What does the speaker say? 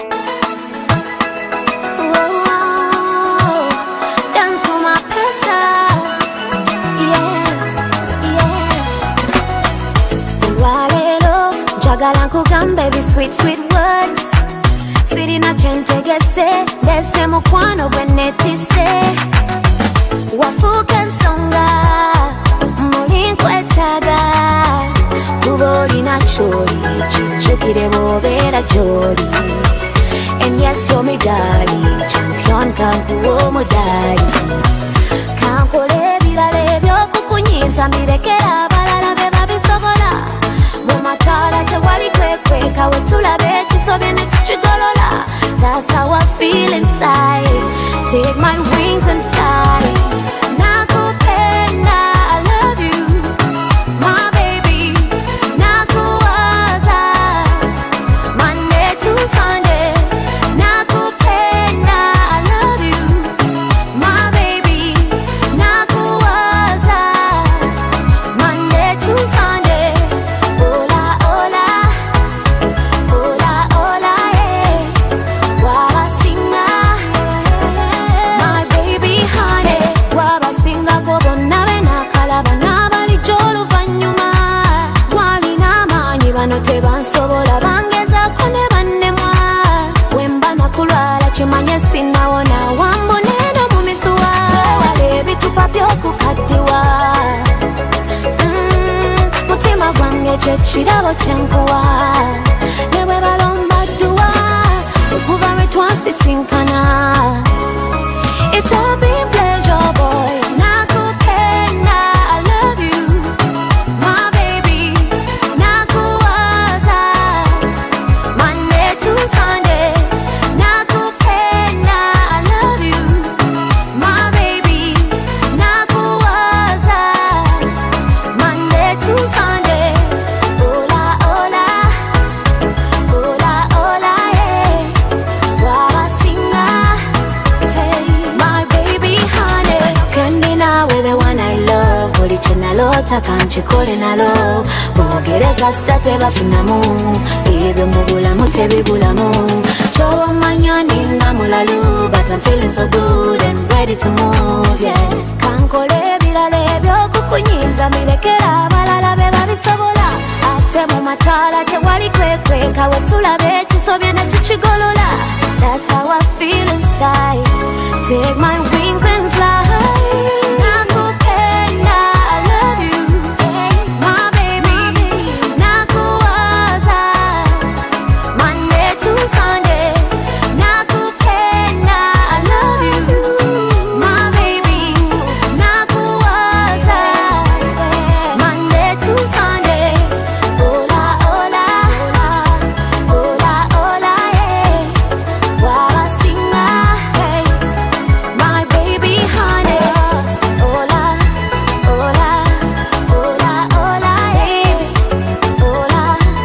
Dance for my pesa. Walelo, jagala nkugambe bi sweet sweet words. Sirina chentegese, dese mukwano bwenetise. Wafuka nsonga, mulinkwetaga. Kuboli na chori, chichukire bobera chori. And yes, you're my darling, champion kankuwo mudali. Kankole bilale byokukunyiza mirekera balala beba bisobola. Mumatala tewali kwekweka wetulabe kisobye ne tuchigolola. That's how I feel inside. Take my wings and fly. Nakupenda, I love you, my baby. Nakuwaza, Monday to Sunday. Nakupenda, I love you, my baby. Nakuwaza, Monday to Sunday. Ola, ola, ola, ola, eh. Wabasinga, my baby honey. Wabasinga kobona bena kalaba nabali jolu vanyuma. Walina manyi bano tebansobola bangezako ne bannemwa. Wemba nakulwala kimanye sinawona wamboneno mu misuwa. Tewala ebitupa by'okukaddiwa. Mutima gwange kye kirabo kyenkuwa. Ne bwe balomba dduwa okuva lwe twasisinkana. It's all been pleasure, boy. Nakupenda, I love you, my baby. Nakuwaza, Monday to Sunday. Nakupenda, I love you, my baby. Nakuwaza, Monday to Sunday. Ola, ola, ola, ola, eh. Wabasinga, hey, my baby honey. Kendi nawe the one I love. Buli kyenalota kanchikole nalo. Boogere kasita tebafunamu. Ebyo mu bulamu tebibulamu. Ky'omanya nina mulalu, but I'm feeling so good and ready to move, yeah. Kankole ebirala ebyokukunyiza mirekera abalala be babisobola. Ate mu matala tewali kwekweka wetulabe kisobye ne tuchigolola. That's how I feel inside. Take my wings and